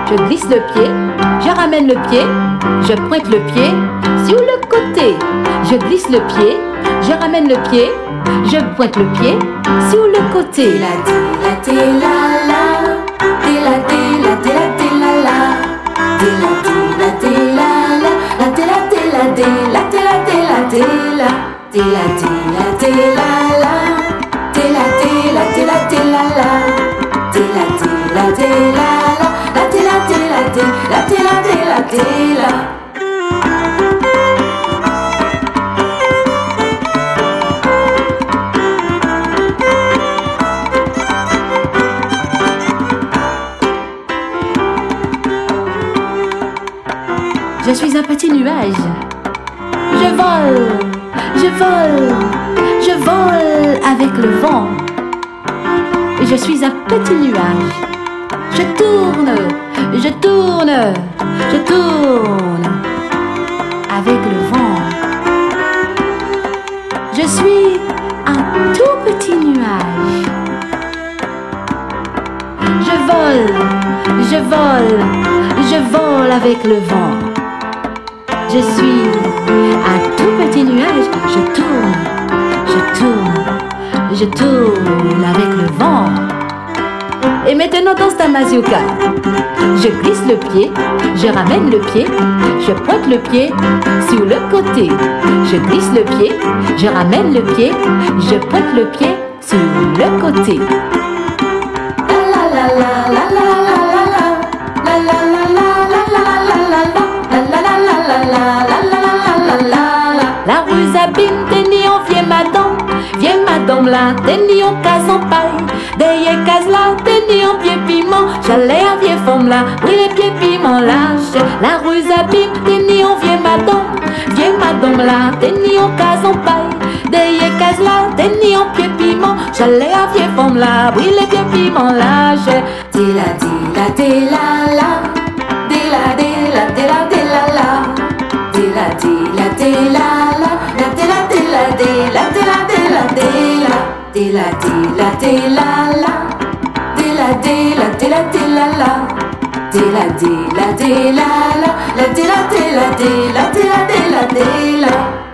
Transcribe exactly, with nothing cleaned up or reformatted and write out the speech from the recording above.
je glisse le pied, je ramène le pied, je pointe le pied sur le côté. Je glisse le pied, je ramène le pied, je pointe le pied sur le côté. La la té la la, té la té la té la té la la, té la té la té la la, la té la té la té la té la té la té la, té la té la té la la, té la té la té la té la la, té la té la té la la, la té la té la té la té la té la té la. Je suis un petit nuage. Je vole, je vole, je vole avec le vent. Je suis un petit nuage. Je tourne, je tourne, je tourne avec le vent. Je suis un tout petit nuage. Je vole, je vole, je vole avec le vent. Je suis un tout petit nuage, je tourne, je tourne, je tourne avec le vent. Et maintenant danse ta mazurka. Je glisse le pied, je ramène le pied, je pointe le pied sur le côté. Je glisse le pied, je ramène le pied, je pointe le pied sur le côté. La la la la la la la la, la la la la la la la la la. La rue abîme, t'es ni on vient madame, viens madame là, t'es ni on case en paille, derrière case là, t'es ni on pied piment, j'allais à vieux femme là, oui les pieds piment lâche. La rue abîme, t'es ni on vient madame, viens madame là, t'es ni on case en paille, derrière case là, t'es ni on pied piment, j'allais à vieux femme là, oui les pieds piment lâche. Tila tila tila la, tila tila tila tila la. La tila tila la, la tila tila tila tila tila tila, tila tila tila la, tila tila tila tila la, tila tila tila la, la tila tila tila tila tila tila.